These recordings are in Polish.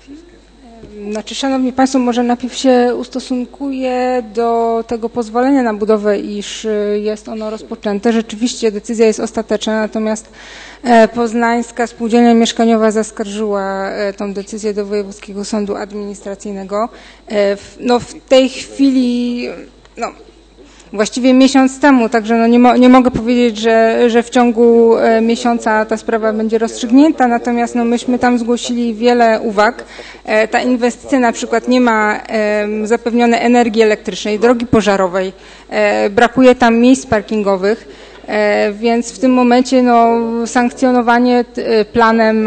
Znaczy, Szanowni Państwo, może najpierw się ustosunkuję do tego pozwolenia na budowę, iż jest ono rozpoczęte. Rzeczywiście decyzja jest ostateczna, natomiast Poznańska Spółdzielnia Mieszkaniowa zaskarżyła tą decyzję do Wojewódzkiego Sądu Administracyjnego. No w tej chwili, no, właściwie miesiąc temu, także no nie mogę powiedzieć, że w ciągu miesiąca ta sprawa będzie rozstrzygnięta, natomiast no myśmy tam zgłosili wiele uwag. Ta inwestycja na przykład nie ma zapewnionej energii elektrycznej, drogi pożarowej, brakuje tam miejsc parkingowych, więc w tym momencie no, sankcjonowanie planem,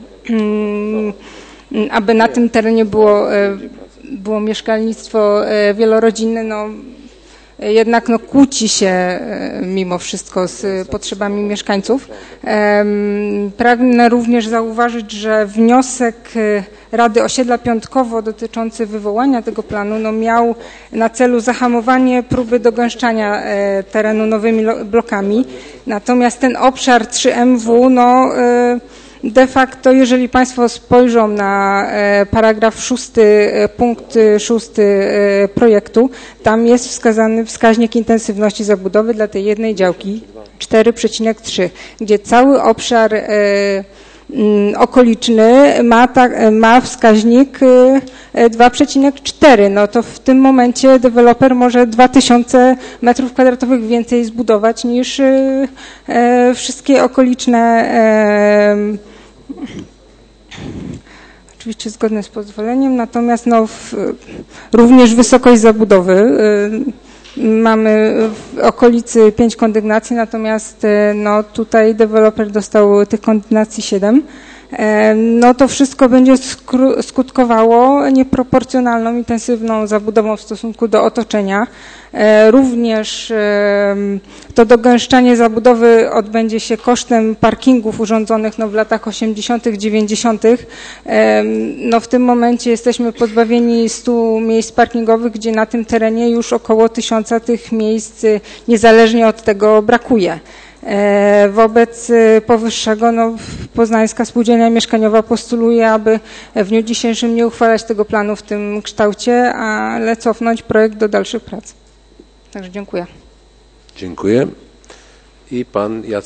aby na tym terenie było mieszkalnictwo wielorodzinne, no jednak no, kłóci się mimo wszystko z potrzebami mieszkańców. Pragnę również zauważyć, że wniosek Rady Osiedla Piątkowo dotyczący wywołania tego planu no, miał na celu zahamowanie próby dogęszczania terenu nowymi blokami. Natomiast ten obszar 3MW no, de facto, jeżeli Państwo spojrzą na paragraf 6, punkt 6 projektu, tam jest wskazany wskaźnik intensywności zabudowy dla tej jednej działki 4,3, gdzie cały obszar okoliczny ma wskaźnik 2,4. No to w tym momencie deweloper może 2000 m2 więcej zbudować niż wszystkie okoliczne, oczywiście zgodne z pozwoleniem, natomiast no, również wysokość zabudowy. Mamy w okolicy 5 kondygnacji, natomiast no, tutaj deweloper dostał tych kondygnacji 7. No to wszystko będzie skutkowało nieproporcjonalną, intensywną zabudową w stosunku do otoczenia. Również to dogęszczanie zabudowy odbędzie się kosztem parkingów urządzonych no, w latach 80., 90. No, w tym momencie jesteśmy pozbawieni 100 miejsc parkingowych, gdzie na tym terenie już około 1000 tych miejsc niezależnie od tego brakuje. Wobec powyższego no, Poznańska Spółdzielnia Mieszkaniowa postuluje, aby w dniu dzisiejszym nie uchwalać tego planu w tym kształcie, ale cofnąć projekt do dalszych prac. Także dziękuję. Dziękuję. I pan Jacek.